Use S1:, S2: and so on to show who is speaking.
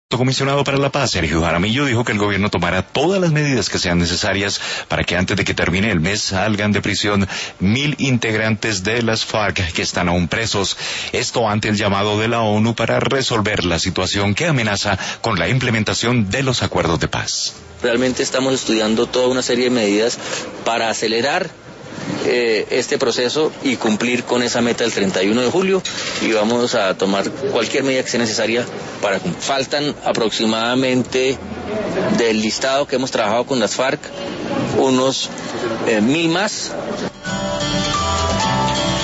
S1: El comisionado para la paz, Sergio Jaramillo, dijo que el gobierno tomará todas las medidas que sean necesarias para que antes de que termine el mes salgan de prisión 1,000 integrantes de las FARC que están aún presos. Esto ante el llamado de la ONU para resolver la situación que amenaza con la implementación de los acuerdos de paz.
S2: Realmente estamos estudiando toda una serie de medidas para acelerar este proceso y cumplir con esa meta del 31 de julio y vamos a tomar cualquier medida que sea necesaria para cumplir. Faltan aproximadamente del listado que hemos trabajado con las FARC unos 1,000 más